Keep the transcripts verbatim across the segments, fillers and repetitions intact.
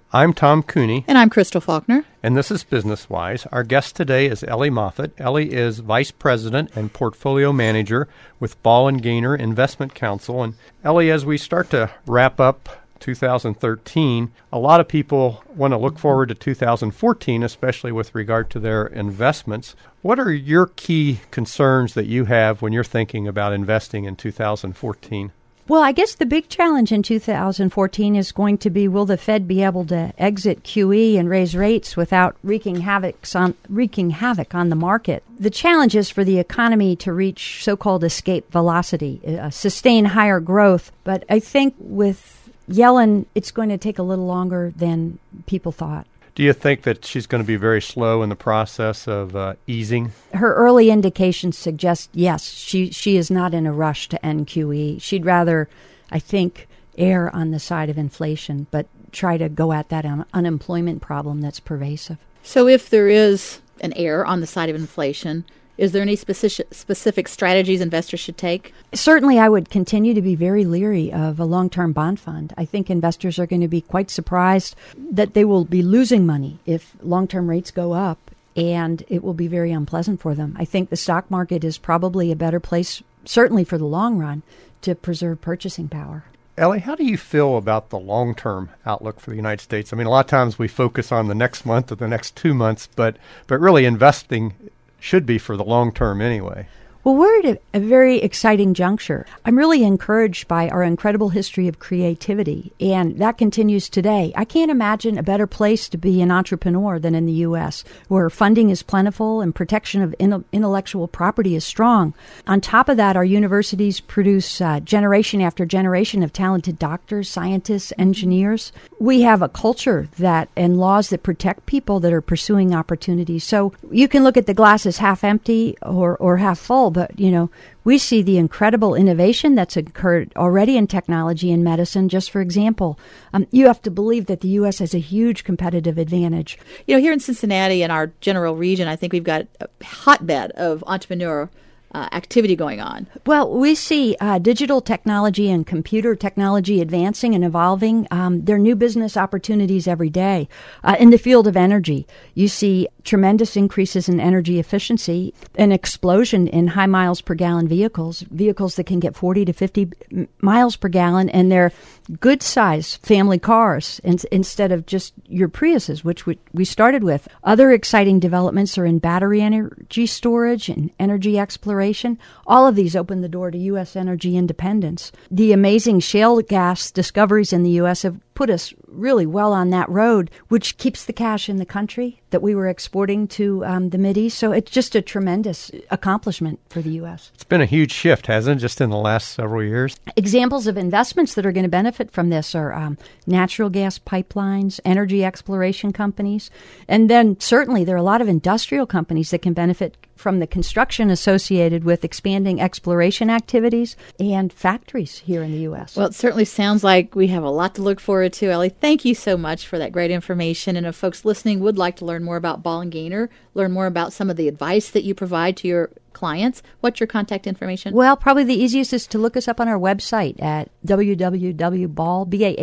I'm Tom Cooney. And I'm Crystal Faulkner. And this is Business Wise. Our guest today is Ellie Moffett. Ellie is Vice President and Portfolio Manager with Ball and Gainer Investment Counsel. And Ellie, as we start to wrap up two thousand thirteen, a lot of people want to look forward to two thousand fourteen, especially with regard to their investments. What are your key concerns that you have when you're thinking about investing in two thousand fourteen? Well, I guess the big challenge in two thousand fourteen is going to be, will the Fed be able to exit Q E and raise rates without wreaking havoc on, wreaking havoc on the market? The challenge is for the economy to reach so-called escape velocity, uh, sustain higher growth. But I think with Yellen, it's going to take a little longer than people thought. Do you think that she's going to be very slow in the process of uh, easing? Her early indications suggest, yes, she, she is not in a rush to end Q E. She'd rather, I think, err on the side of inflation, but try to go at that un- unemployment problem that's pervasive. So if there is an error on the side of inflation, is there any specific specific strategies investors should take? Certainly, I would continue to be very leery of a long-term bond fund. I think investors are going to be quite surprised that they will be losing money if long-term rates go up, and it will be very unpleasant for them. I think the stock market is probably a better place, certainly for the long run, to preserve purchasing power. Ellie, how do you feel about the long-term outlook for the United States? I mean, a lot of times we focus on the next month or the next two months, but but really investing should be for the long term anyway. Well, we're at a, a very exciting juncture. I'm really encouraged by our incredible history of creativity, and that continues today. I can't imagine a better place to be an entrepreneur than in the U S, where funding is plentiful and protection of in- intellectual property is strong. On top of that, our universities produce uh, generation after generation of talented doctors, scientists, engineers. We have a culture that and laws that protect people that are pursuing opportunities. So you can look at the glass as half empty or, or half full, but, you know, we see the incredible innovation that's occurred already in technology and medicine. Just for example, um, you have to believe that the U S has a huge competitive advantage. You know, here in Cincinnati and our general region, I think we've got a hotbed of entrepreneur Uh, activity going on. Well, we see uh, digital technology and computer technology advancing and evolving. Um, there are new business opportunities every day. Uh, in the field of energy, you see tremendous increases in energy efficiency, an explosion in high miles per gallon vehicles, vehicles that can get forty to fifty miles per gallon, and they're good size family cars in, instead of just your Priuses, which we, we started with. Other exciting developments are in battery energy storage and energy exploration. All of these open the door to U S energy independence. The amazing shale gas discoveries in the U S have put us really well on that road, which keeps the cash in the country that we were exporting to um, the Mideast. So it's just a tremendous accomplishment for the U S. It's been a huge shift, hasn't it, just in the last several years? Examples of investments that are going to benefit from this are um, natural gas pipelines, energy exploration companies, and then certainly there are a lot of industrial companies that can benefit from the construction associated with expanding exploration activities and factories here in the U S. Well, it certainly sounds like we have a lot to look forward to, Ellie. Thank you so much for that great information. And if folks listening would like to learn more about Ball and Gainer, learn more about some of the advice that you provide to your clients, what's your contact information? Well, probably the easiest is to look us up on our website at w w w dot ball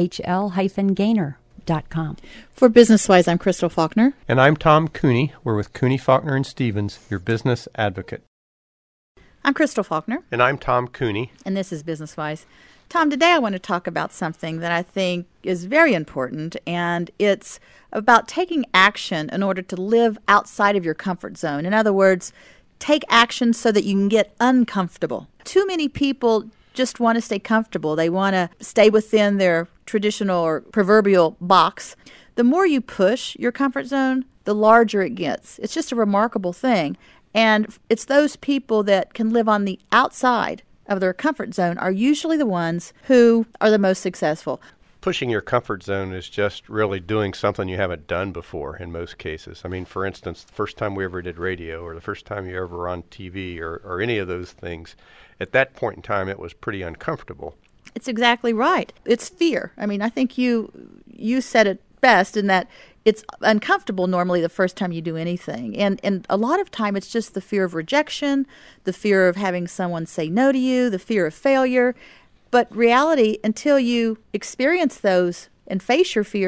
gainer dot com. For Business Wise, I'm Crystal Faulkner. And I'm Tom Cooney. We're with Cooney, Faulkner, and Stevens, your business advocate. I'm Crystal Faulkner. And I'm Tom Cooney. And this is Business Wise. Tom, today I want to talk about something that I think is very important, and it's about taking action in order to live outside of your comfort zone. In other words, take action so that you can get uncomfortable. Too many people just want to stay comfortable. They want to stay within their traditional or proverbial box. The more you push your comfort zone, the larger it gets. It's just a remarkable thing. And it's those people that can live on the outside of their comfort zone are usually the ones who are the most successful. Pushing your comfort zone is just really doing something you haven't done before in most cases. I mean, for instance, the first time we ever did radio or the first time you ever were on T V or, or any of those things, at that point in time it was pretty uncomfortable. It's exactly right. It's fear. I mean, I think you you said it best in that it's uncomfortable normally the first time you do anything. And and a lot of time it's just the fear of rejection, the fear of having someone say no to you, the fear of failure. But reality, until you experience those and face your fears,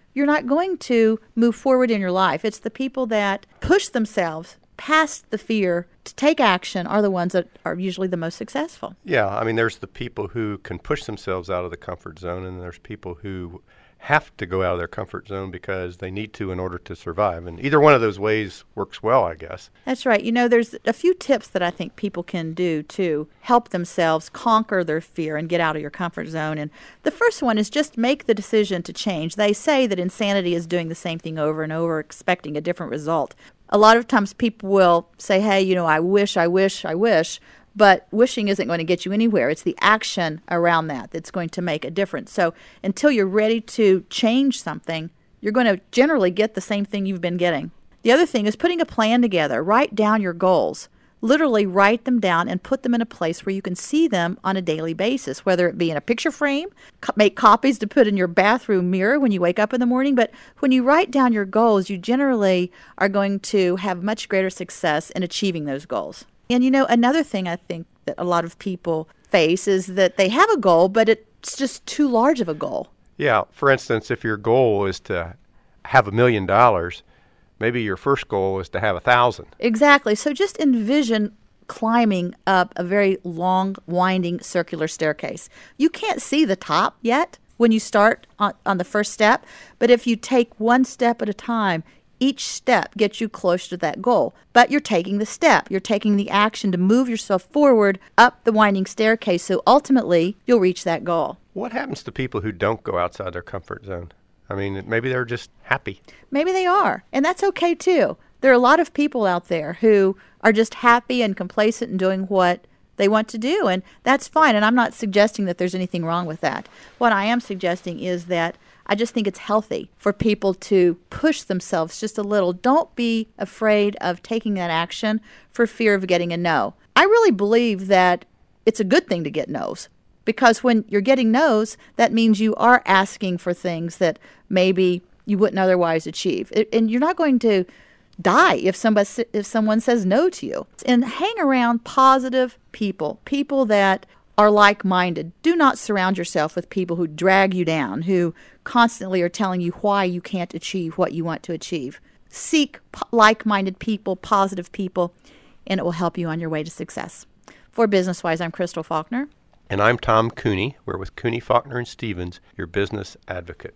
you're not going to move forward in your life. It's the people that push themselves past the fear to take action are the ones that are usually the most successful. Yeah, I mean, there's the people who can push themselves out of the comfort zone, and there's people who have to go out of their comfort zone because they need to in order to survive. And either one of those ways works well, I guess. That's right. You know, there's a few tips that I think people can do to help themselves conquer their fear and get out of your comfort zone. And the first one is just make the decision to change. They say that insanity is doing the same thing over and over, expecting a different result. A lot of times people will say, hey, you know, I wish, I wish, I wish. But wishing isn't going to get you anywhere. It's the action around that that's going to make a difference. So until you're ready to change something, you're going to generally get the same thing you've been getting. The other thing is putting a plan together. Write down your goals. Literally write them down and put them in a place where you can see them on a daily basis, whether it be in a picture frame, co- make copies to put in your bathroom mirror when you wake up in the morning. But when you write down your goals, you generally are going to have much greater success in achieving those goals. And, you know, another thing I think that a lot of people face is that they have a goal, but it's just too large of a goal. Yeah. For instance, if your goal is to have a million dollars, maybe your first goal is to have a thousand. Exactly. So just envision climbing up a very long, winding, circular staircase. You can't see the top yet when you start on, on the first step, but if you take one step at a time, each step gets you closer to that goal. But you're taking the step. You're taking the action to move yourself forward up the winding staircase, so ultimately you'll reach that goal. What happens to people who don't go outside their comfort zone? I mean, maybe they're just happy. Maybe they are, and that's okay too. There are a lot of people out there who are just happy and complacent and doing what they want to do, and that's fine, and I'm not suggesting that there's anything wrong with that. What I am suggesting is that I just think it's healthy for people to push themselves just a little. Don't be afraid of taking that action for fear of getting a no. I really believe that it's a good thing to get no's, because when you're getting no's, that means you are asking for things that maybe you wouldn't otherwise achieve. It, and you're not going to die if somebody if someone says no to you. And hang around positive people, people that are like-minded. Do not surround yourself with people who drag you down, who constantly are telling you why you can't achieve what you want to achieve. Seek po- like-minded people, positive people, and it will help you on your way to success. For Business Wise, I'm Crystal Faulkner. And I'm Tom Cooney. We're with Cooney, Faulkner, and Stevens, your business advocate.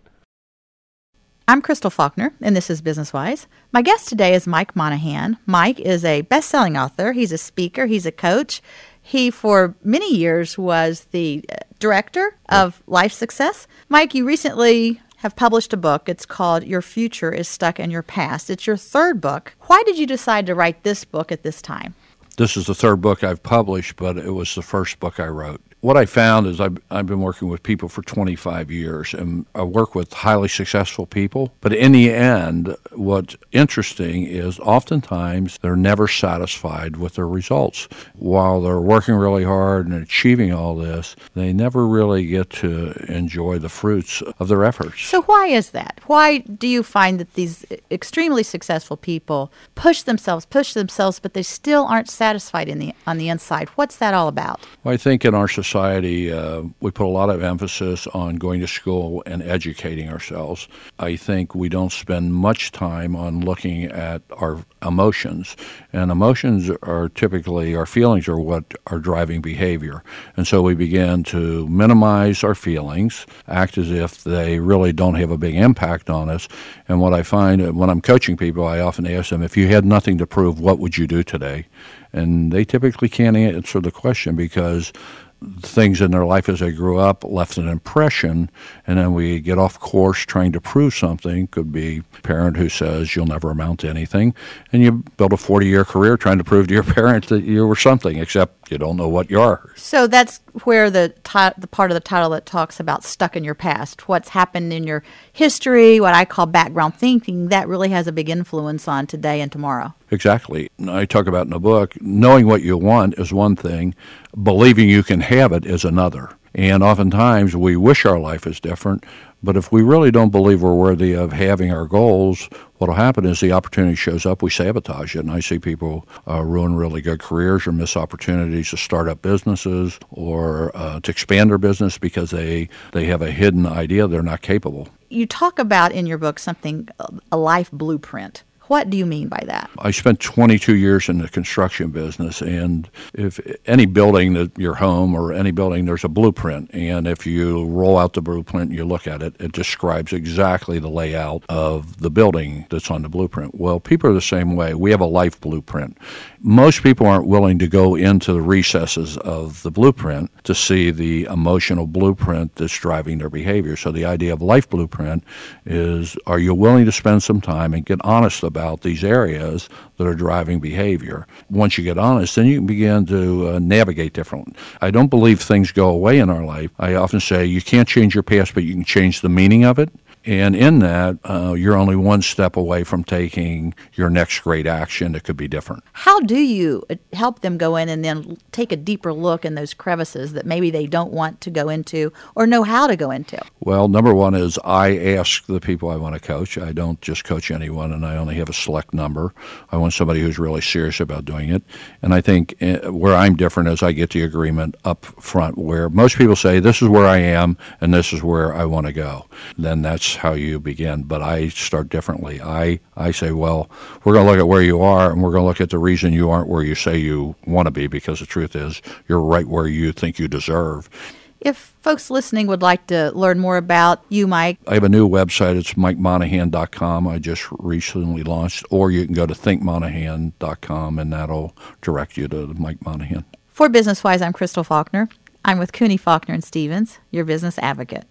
I'm Crystal Faulkner, and this is Business Wise. My guest today is Mike Monahan. Mike is a best-selling author. He's a speaker. He's a coach. He, for many years, was the director of Life Success. Mike, you recently have published a book. It's called Your Future is Stuck in Your Past. It's your third book. Why did you decide to write this book at this time? This is the third book I've published, but it was the first book I wrote. What I found is I've, I've been working with people for twenty-five years, and I work with highly successful people. But in the end, what's interesting is oftentimes they're never satisfied with their results. While they're working really hard and achieving all this, they never really get to enjoy the fruits of their efforts. So why is that? Why do you find that these extremely successful people push themselves, push themselves, but they still aren't satisfied in the on the inside? What's that all about? Well, I think in our society, Society, uh, we put a lot of emphasis on going to school and educating ourselves. I think we don't spend much time on looking at our emotions, and emotions are typically, our feelings are what are driving behavior. And so we begin to minimize our feelings, act as if they really don't have a big impact on us. And what I find when I'm coaching people, I often ask them, if you had nothing to prove, what would you do today? And they typically can't answer the question because things in their life as they grew up left an impression, and then we get off course trying to prove something. Could be a parent who says you'll never amount to anything, and you build a forty-year career trying to prove to your parents that you were something, except you don't know what you are. So that's where the ti- the part of the title that talks about stuck in your past, what's happened in your history, what I call background thinking, that really has a big influence on today and tomorrow. Exactly. I talk about in the book, knowing what you want is one thing, believing you can have it is another. And oftentimes we wish our life is different, but if we really don't believe we're worthy of having our goals, what will happen is the opportunity shows up, we sabotage it. And I see people uh, ruin really good careers or miss opportunities to start up businesses or uh, to expand their business because they, they have a hidden idea they're not capable. You talk about in your book something, a life blueprint. What do you mean by that? I spent twenty-two years in the construction business, and if any building, that your home or any building, there's a blueprint. And if you roll out the blueprint and you look at it, it describes exactly the layout of the building that's on the blueprint. Well, people are the same way. We have a life blueprint. Most people aren't willing to go into the recesses of the blueprint to see the emotional blueprint that's driving their behavior. So the idea of life blueprint is, are you willing to spend some time and get honest about about these areas that are driving behavior? Once you get honest, then you can begin to uh, navigate differently. I don't believe things go away in our life. I often say you can't change your past, but you can change the meaning of it. And in that, uh, you're only one step away from taking your next great action that could be different. How do you help them go in and then take a deeper look in those crevices that maybe they don't want to go into or know how to go into? Well, number one is I ask the people I want to coach. I don't just coach anyone, and I only have a select number. I want somebody who's really serious about doing it. And I think where I'm different is I get the agreement up front where most people say, this is where I am and this is where I want to go. Then that's how you begin. But I start differently. I, I say, well, we're going to look at where you are, and we're going to look at the reason you aren't where you say you want to be, because the truth is you're right where you think you deserve. If folks listening would like to learn more about you, Mike. I have a new website. It's mike monahan dot com. I just recently launched. Or you can go to think monahan dot com, and that'll direct you to Mike Monahan. For Business Wise, I'm Crystal Faulkner. I'm with Cooney, Faulkner and Stevens, your business advocate.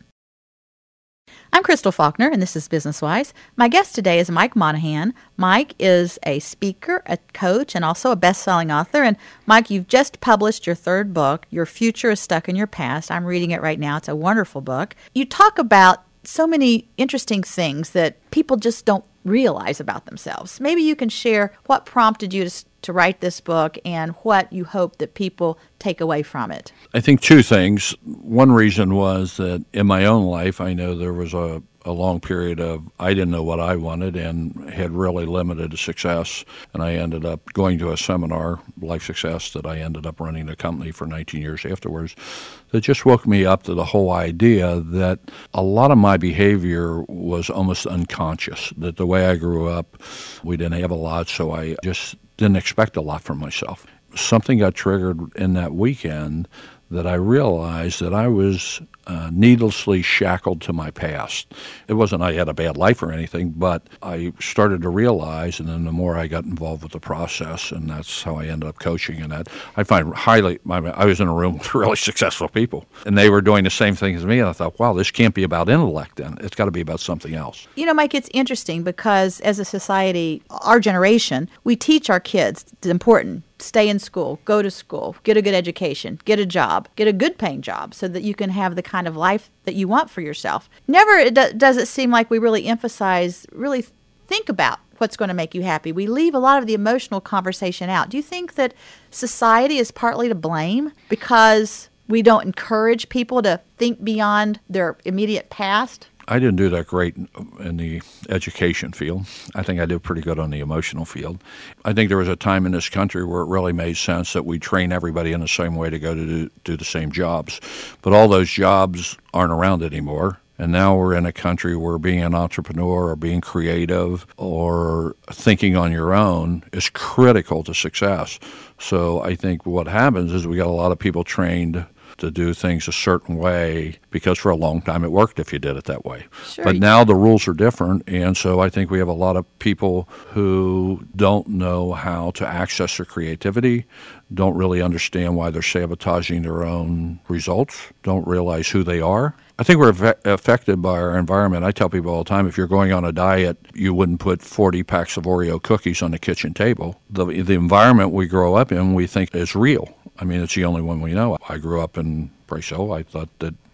I'm Crystal Faulkner, and this is Business Wise. My guest today is Mike Monahan. Mike is a speaker, a coach, and also a best-selling author. And Mike, you've just published your third book, Your Future is Stuck in Your Past. I'm reading it right now. It's a wonderful book. You talk about so many interesting things that people just don't realize about themselves. Maybe you can share what prompted you to, to write this book and what you hope that people take away from it. I think two things. One reason was that in my own life, I know there was a, a long period of I didn't know what I wanted and had really limited success. And I ended up going to a seminar, Life Success, that I ended up running the company for nineteen years afterwards, that just woke me up to the whole idea that a lot of my behavior was almost unconscious, that the way I grew up, we didn't have a lot, so I just didn't expect a lot from myself. Something got triggered in that weekend that I realized that I was uh, needlessly shackled to my past. It wasn't I had a bad life or anything, but I started to realize, and then the more I got involved with the process, and that's how I ended up coaching in that, I find highly, I was in a room with really successful people, and they were doing the same thing as me, and I thought, wow, this can't be about intellect then. It's got to be about something else. You know, Mike, it's interesting because as a society, our generation, we teach our kids it's important. Stay in school, go to school, get a good education, get a job, get a good paying job so that you can have the kind of life that you want for yourself. Never does it seem like we really emphasize, really think about what's going to make you happy. We leave a lot of the emotional conversation out. Do you think that society is partly to blame because we don't encourage people to think beyond their immediate past? I didn't do that great in the education field. I think I did pretty good on the emotional field. I think there was a time in this country where it really made sense that we train everybody in the same way to go to do, do the same jobs. But all those jobs aren't around anymore. And now we're in a country where being an entrepreneur or being creative or thinking on your own is critical to success. So I think what happens is we got a lot of people trained to do things a certain way because for a long time it worked if you did it that way. Sure. But now the rules are different, and so I think we have a lot of people who don't know how to access their creativity, don't really understand why they're sabotaging their own results, don't realize who they are. I think we're ve- affected by our environment. I tell people all the time, if you're going on a diet, you wouldn't put forty packs of Oreo cookies on the kitchen table. The, the environment we grow up in, we think is real. I mean, it's the only one we know. I grew up in Preso. I thought that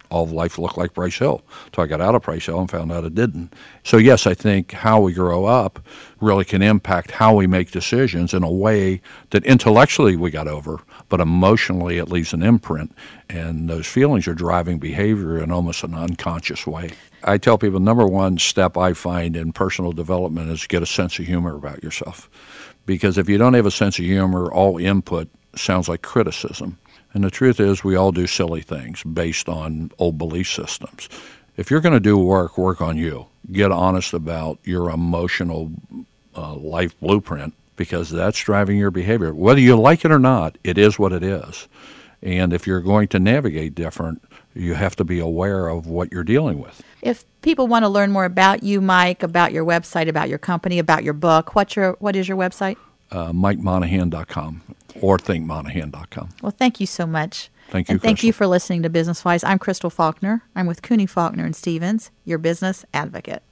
all of life looked like Price Hill. So I got out of Price Hill and found out it didn't. So yes, I think how we grow up really can impact how we make decisions in a way that intellectually we got over, but emotionally it leaves an imprint, and those feelings are driving behavior in almost an unconscious way. I tell people the number one step I find in personal development is get a sense of humor about yourself. Because if you don't have a sense of humor, all input sounds like criticism. And the truth is we all do silly things based on old belief systems. If you're going to do work, work on you. Get honest about your emotional uh, life blueprint, because that's driving your behavior. Whether you like it or not, it is what it is. And if you're going to navigate different, you have to be aware of what you're dealing with. If people want to learn more about you, Mike, about your website, about your company, about your book, what's your what is your website? Uh, Mike Monahan dot com or Think Monahan dot com. Well, thank you so much. Thank you, And thank Crystal. you for listening to Business Wise. I'm Crystal Faulkner. I'm with Cooney Faulkner and Stevens, your business advocate.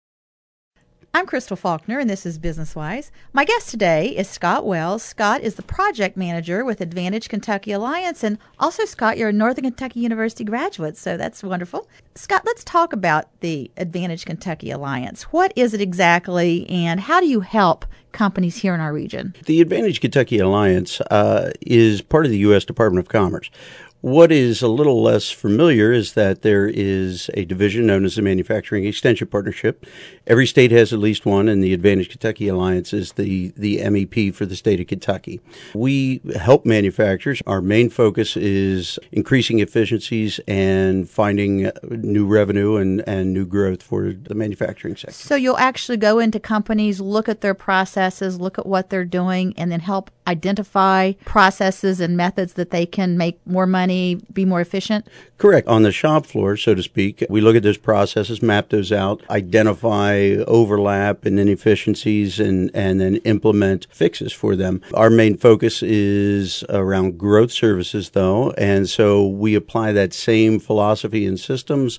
I'm Crystal Faulkner, and this is Business Wise. My guest today is Scott Wells. Scott is the project manager with Advantage Kentucky Alliance, and also, Scott, you're a Northern Kentucky University graduate, so that's wonderful. Scott, let's talk about the Advantage Kentucky Alliance. What is it exactly, and how do you help companies here in our region? The Advantage Kentucky Alliance uh, is part of the U S Department of Commerce. What is a little less familiar is that there is a division known as the Manufacturing Extension Partnership. Every state has at least one, and the Advantage Kentucky Alliance is the, the M E P for the state of Kentucky. We help manufacturers. Our main focus is increasing efficiencies and finding new revenue and, and new growth for the manufacturing sector. So you'll actually go into companies, look at their processes, look at what they're doing, and then help identify processes and methods that they can make more money, be more efficient? Correct. On the shop floor, so to speak, we look at those processes, map those out, identify overlap and inefficiencies, and, and then implement fixes for them. Our main focus is around growth services, though, and so we apply that same philosophy and systems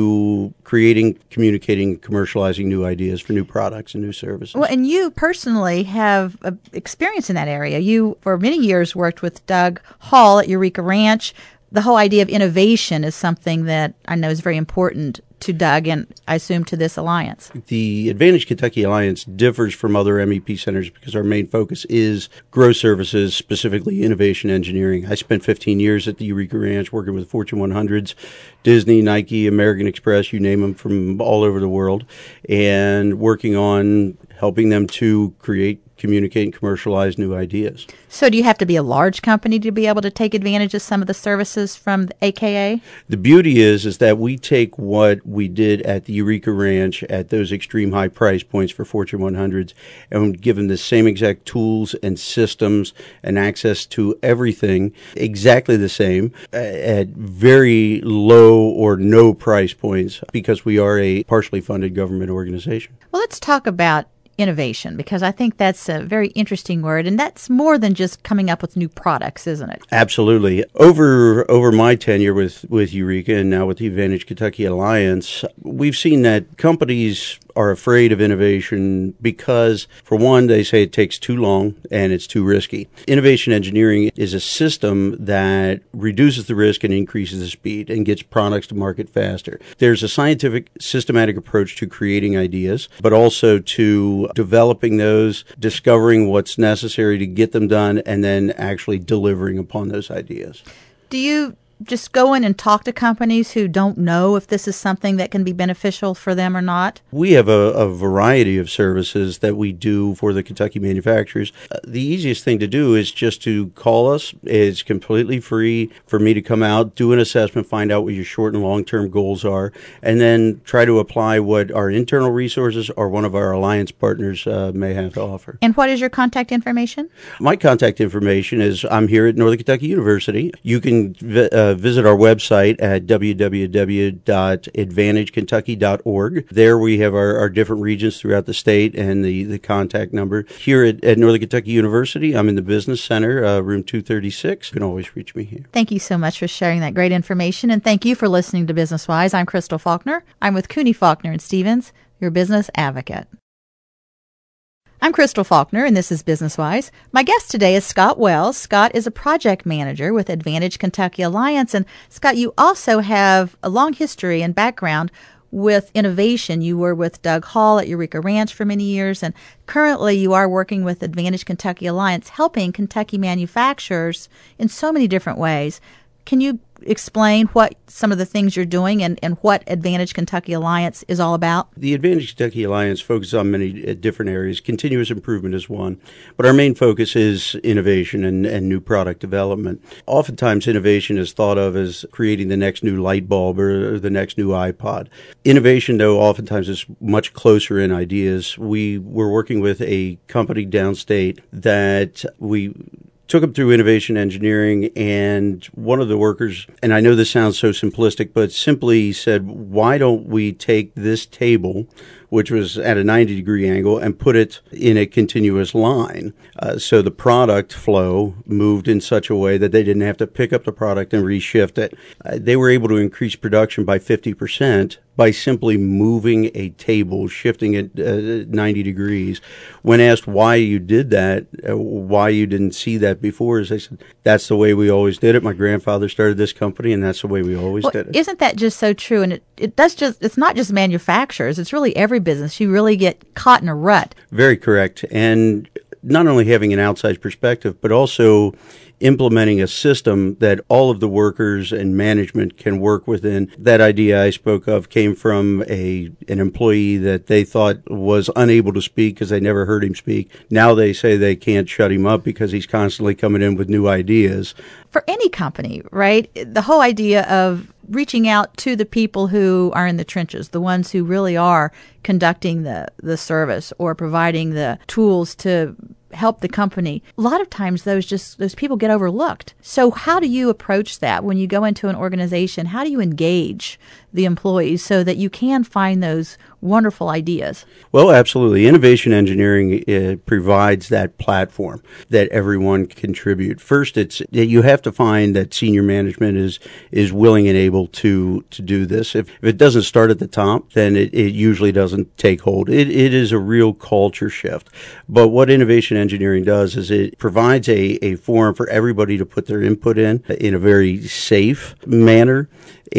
to creating, communicating, commercializing new ideas for new products and new services. Well, and you personally have uh, experience in that area. You, for many years, worked with Doug Hall at Eureka Ranch. The whole idea of innovation is something that I know is very important to Doug and I assume to this alliance. The Advantage Kentucky Alliance differs from other M E P centers because our main focus is growth services, specifically innovation engineering. I spent fifteen years at the Eureka Ranch working with Fortune one hundreds, Disney, Nike, American Express, you name them, from all over the world, and working on helping them to create, communicate, and commercialize new ideas. So do you have to be a large company to be able to take advantage of some of the services from the A K A? The beauty is is that we take what we did at the Eureka Ranch at those extreme high price points for Fortune one hundreds and give them the same exact tools and systems and access to everything exactly the same at very low or no price points because we are a partially funded government organization. Well, let's talk about innovation, because I think that's a very interesting word, and that's more than just coming up with new products, isn't it? Absolutely. Over over my tenure with, with Eureka and now with the Advantage Kentucky Alliance, we've seen that companies are afraid of innovation because, for one, they say it takes too long and it's too risky. Innovation engineering is a system that reduces the risk and increases the speed and gets products to market faster. There's a scientific, systematic approach to creating ideas, but also to developing those, discovering what's necessary to get them done, and then actually delivering upon those ideas. Do you just go in and talk to companies who don't know if this is something that can be beneficial for them or not? We have a, a variety of services that we do for the Kentucky manufacturers. Uh, the easiest thing to do is just to call us. It's completely free for me to come out, do an assessment, find out what your short and long-term goals are, and then try to apply what our internal resources or one of our alliance partners uh, may have to offer. And what is your contact information? My contact information is I'm here at Northern Kentucky University. You can vi- uh, visit our website at w w w dot advantage kentucky dot org. There we have our, our different regions throughout the state and the, the contact number. Here at, at Northern Kentucky University, I'm in the Business Center, uh, room two thirty-six. You can always reach me here. Thank you so much for sharing that great information, and thank you for listening to Business Wise. I'm Crystal Faulkner. I'm with Cooney Faulkner and Stevens, your business advocate. I'm Crystal Faulkner, and this is Business Wise. My guest today is Scott Wells. Scott is a project manager with Advantage Kentucky Alliance. And Scott, you also have a long history and background with innovation. You were with Doug Hall at Eureka Ranch for many years, and currently you are working with Advantage Kentucky Alliance, helping Kentucky manufacturers in so many different ways. Can you explain what some of the things you're doing and, and what Advantage Kentucky Alliance is all about? The Advantage Kentucky Alliance focuses on many uh, different areas. Continuous improvement is one, but our main focus is innovation and, and new product development. Oftentimes, innovation is thought of as creating the next new light bulb or, or the next new iPod. Innovation, though, oftentimes is much closer in ideas. We were working with a company downstate that we took them through innovation engineering, and one of the workers, and I know this sounds so simplistic, but simply said, why don't we take this table, which was at a ninety degree angle, and put it in a continuous line. Uh, so the product flow moved in such a way that they didn't have to pick up the product and reshift it. Uh, they were able to increase production by fifty percent by simply moving a table, shifting it uh, ninety degrees. When asked why you did that, uh, why you didn't see that before, as they said, that's the way we always did it. My grandfather started this company, and that's the way we always well, did it. Isn't that just so true? And it, it does just, it's not just manufacturers, it's really every business. You really get caught in a rut. Very correct. And not only having an outside perspective, but also implementing a system that all of the workers and management can work within. That idea I spoke of came from a an employee that they thought was unable to speak because they never heard him speak. Now they say they can't shut him up because he's constantly coming in with new ideas. For any company, right? The whole idea of reaching out to the people who are in the trenches, the ones who really are conducting the, the service or providing the tools to help the company. A lot of times those just those people get overlooked. So how do you approach that when you go into an organization? How do you engage the employees so that you can find those wonderful ideas? Well, absolutely. Innovation engineering uh, provides that platform that everyone can contribute. First, it's you have to find that senior management is is willing and able to to do this. If, if it doesn't start at the top, then it, it usually doesn't take hold. It it is a real culture shift. But what innovation engineering does is it provides a, a forum for everybody to put their input in in a very safe manner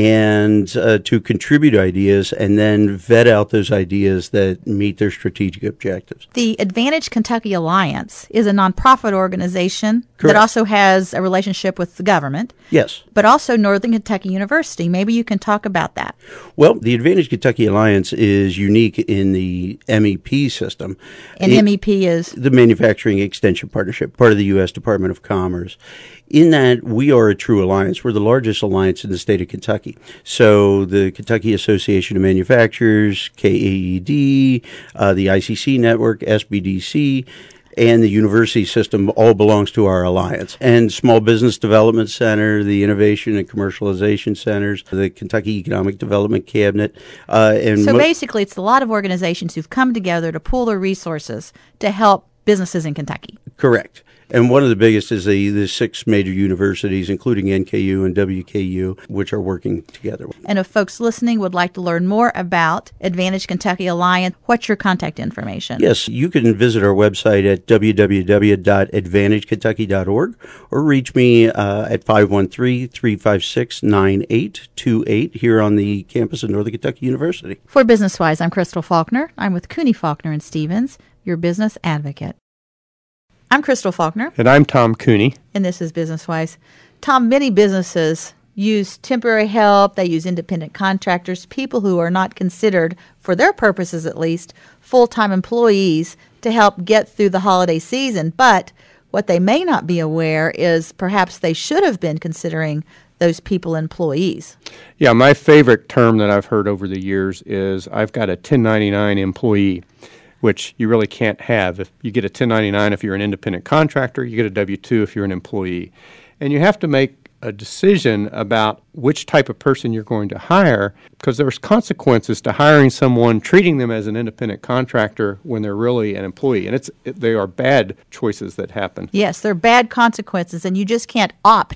and uh, to contribute ideas and then vet out those ideas that meet their strategic objectives. The Advantage Kentucky Alliance is a nonprofit organization Correct. that also has a relationship with the government. Yes. But also Northern Kentucky University. Maybe you can talk about that. Well, the Advantage Kentucky Alliance is unique in the M E P system. And it, M E P is? The Manufacturing Extension Partnership, part of the U S Department of Commerce. In that, we are a true alliance. We're the largest alliance in the state of Kentucky. So the Kentucky Association of Manufacturers, K A E D, uh, the I C C network, S B D C, and the university system all belongs to our alliance. And Small Business Development Center, the Innovation and Commercialization Centers, the Kentucky Economic Development Cabinet. Uh, and so mo- basically, it's a lot of organizations who've come together to pool their resources to help businesses in Kentucky. Correct. And one of the biggest is the, the six major universities, including N K U and W K U, which are working together. And if folks listening would like to learn more about Advantage Kentucky Alliance, what's your contact information? Yes, you can visit our website at w w w dot advantage kentucky dot org or reach me uh, at five one three, three five six, nine eight two eight here on the campus of Northern Kentucky University. For Business Wise, I'm Crystal Faulkner. I'm with Cooney Faulkner and Stevens, your business advocate. I'm Crystal Faulkner. And I'm Tom Cooney. And this is Business Wise. Tom, many businesses use temporary help. They use independent contractors, people who are not considered, for their purposes at least, full-time employees to help get through the holiday season. But what they may not be aware is perhaps they should have been considering those people employees. Yeah, my favorite term that I've heard over the years is I've got a ten ninety-nine employee, which you really can't have. If you get a ten ninety-nine if you're an independent contractor, you get a W two if you're an employee. And you have to make a decision about which type of person you're going to hire, because there's consequences to hiring someone, treating them as an independent contractor when they're really an employee. And it's it, they are bad choices that happen. Yes, they're bad consequences, and you just can't opt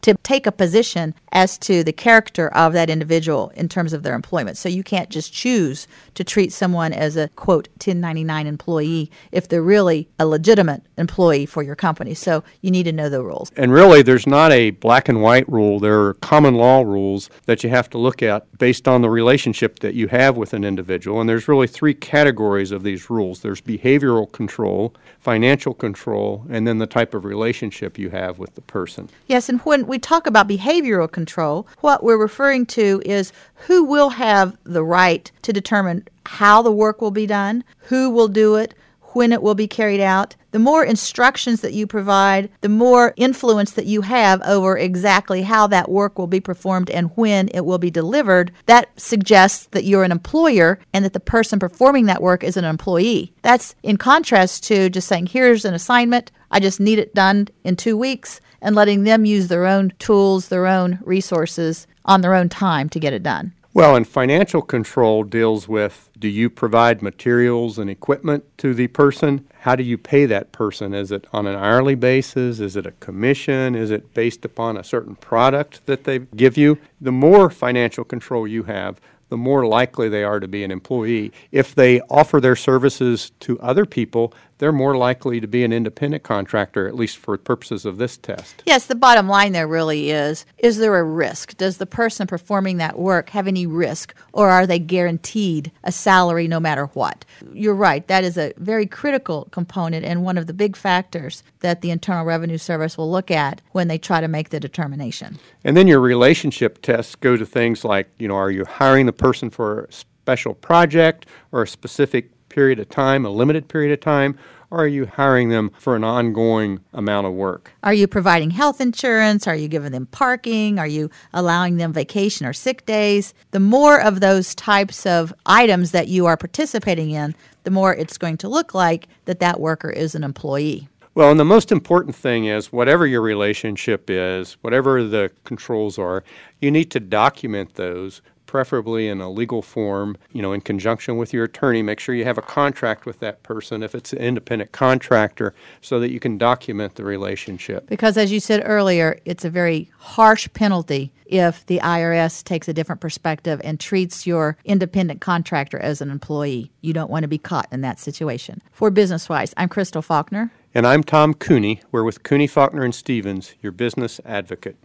to take a position as to the character of that individual in terms of their employment. So you can't just choose to treat someone as a, quote, ten ninety-nine employee if they're really a legitimate employee for your company. So you need to know the rules. And really, there's not a black and white rule. There are common law rules that you have to look at based on the relationship that you have with an individual. And there's really three categories of these rules. There's behavioral control, financial control, and then the type of relationship you have with the person. Yes, and when we talk about behavioral control, what we're referring to is who will have the right to determine how the work will be done, who will do it, when it will be carried out. The more instructions that you provide, the more influence that you have over exactly how that work will be performed and when it will be delivered. That suggests that you're an employer and that the person performing that work is an employee. That's in contrast to just saying, here's an assignment, I just need it done in two weeks, and letting them use their own tools, their own resources on their own time to get it done. Well, and financial control deals with, do you provide materials and equipment to the person? How do you pay that person? Is it on an hourly basis? Is it a commission? Is it based upon a certain product that they give you? The more financial control you have, the more likely they are to be an employee. If they offer their services to other people, they're more likely to be an independent contractor, at least for purposes of this test. Yes, the bottom line there really is, is there a risk? Does the person performing that work have any risk, or are they guaranteed a salary no matter what? You're right, that is a very critical component and one of the big factors that the Internal Revenue Service will look at when they try to make the determination. And then your relationship tests go to things like, you know, are you hiring the person for a special project or a specific period of time, a limited period of time, or are you hiring them for an ongoing amount of work? Are you providing health insurance? Are you giving them parking? Are you allowing them vacation or sick days? The more of those types of items that you are participating in, the more it's going to look like that that worker is an employee. Well, and the most important thing is whatever your relationship is, whatever the controls are, you need to document those, preferably in a legal form, you know, in conjunction with your attorney. Make sure you have a contract with that person if it's an independent contractor so that you can document the relationship. Because as you said earlier, it's a very harsh penalty if the I R S takes a different perspective and treats your independent contractor as an employee. You don't want to be caught in that situation. For BusinessWise, I'm Crystal Faulkner. And I'm Tom Cooney. We're with Cooney, Faulkner and Stevens, your business advocate.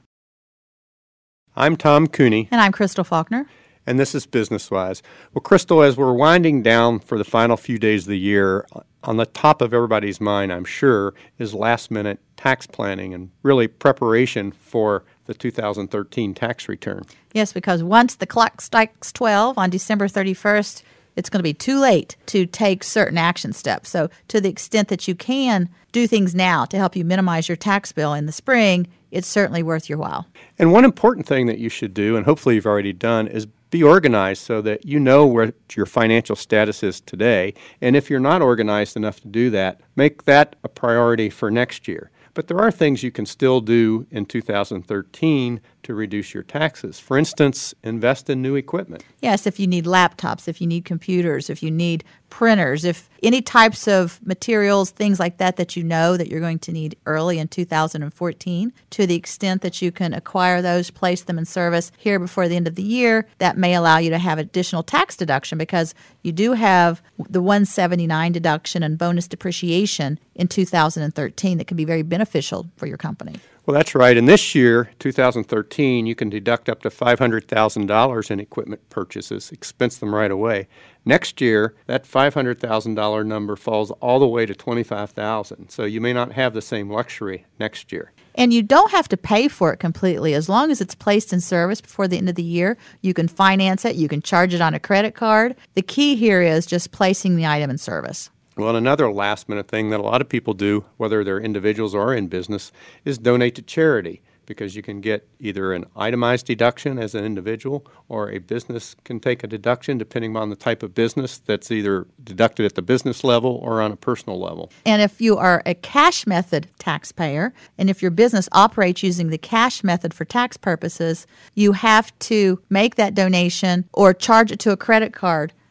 I'm Tom Cooney. And I'm Crystal Faulkner. And this is BusinessWise. Well, Crystal, as we're winding down for the final few days of the year, on the top of everybody's mind, I'm sure, is last-minute tax planning and really preparation for the two thousand thirteen tax return. Yes, because once the clock strikes twelve on December thirty-first, it's going to be too late to take certain action steps. So to the extent that you can do things now to help you minimize your tax bill in the spring, it's certainly worth your while. And one important thing that you should do, and hopefully you've already done, is be organized so that you know where your financial status is today. And if you're not organized enough to do that, make that a priority for next year. But there are things you can still do in two thousand thirteen to reduce your taxes. For instance, invest in new equipment. Yes, if you need laptops, if you need computers, if you need printers, if any types of materials, things like that that you know that you're going to need early in two thousand fourteen, to the extent that you can acquire those, place them in service here before the end of the year, that may allow you to have additional tax deduction because you do have the one seventy-nine deduction and bonus depreciation in two thousand thirteen that can be very beneficial for your company. Well, that's right. And this year, two thousand thirteen, you can deduct up to five hundred thousand dollars in equipment purchases, expense them right away. Next year, that five hundred thousand dollars number falls all the way to twenty-five thousand dollars. So you may not have the same luxury next year. And you don't have to pay for it completely. As long as it's placed in service before the end of the year, you can finance it, you can charge it on a credit card. The key here is just placing the item in service. Well, another last-minute thing that a lot of people do, whether they're individuals or in business, is donate to charity, because you can get either an itemized deduction as an individual, or a business can take a deduction depending on the type of business that's either deducted at the business level or on a personal level. And if you are a cash method taxpayer, and if your business operates using the cash method for tax purposes, you have to make that donation or charge it to a credit card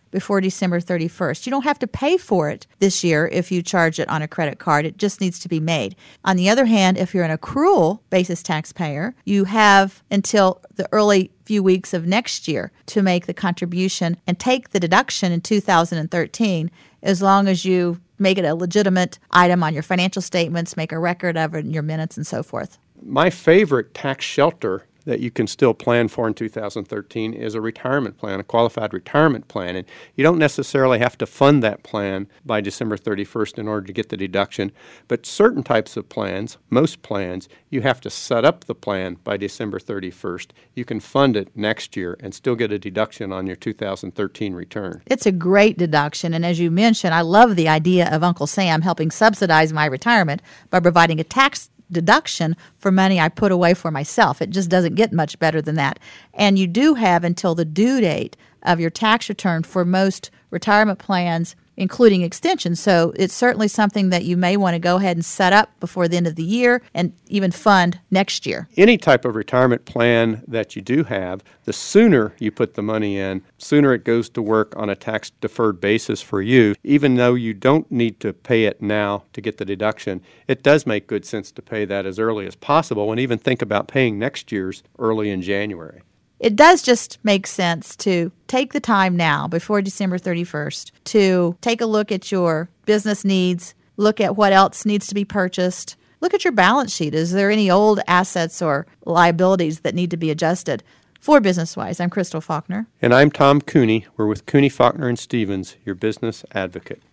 before December thirty-first. You don't have to pay for it this year if you charge it on a credit card. It just needs to be made. On the other hand, if you're an accrual basis taxpayer, you have until the early few weeks of next year to make the contribution and take the deduction in two thousand thirteen, as long as you make it a legitimate item on your financial statements, make a record of it in your minutes, and so forth. My favorite tax shelter that you can still plan for in two thousand thirteen is a retirement plan, a qualified retirement plan. And you don't necessarily have to fund that plan by December thirty-first in order to get the deduction. But certain types of plans, most plans, you have to set up the plan by December thirty-first. You can fund it next year and still get a deduction on your two thousand thirteen return. It's a great deduction. And as you mentioned, I love the idea of Uncle Sam helping subsidize my retirement by providing a tax deduction for money I put away for myself. It just doesn't get much better than that. And you do have until the due date of your tax return for most retirement plans, including extensions. So it's certainly something that you may want to go ahead and set up before the end of the year and even fund next year. Any type of retirement plan that you do have, the sooner you put the money in, sooner it goes to work on a tax-deferred basis for you. Even though you don't need to pay it now to get the deduction, it does make good sense to pay that as early as possible and even think about paying next year's early in January. It does just make sense to take the time now before December thirty-first to take a look at your business needs, look at what else needs to be purchased, look at your balance sheet. Is there any old assets or liabilities that need to be adjusted? For BusinessWise, I'm Crystal Faulkner. And I'm Tom Cooney. We're with Cooney, Faulkner, and Stevens, your business advocate.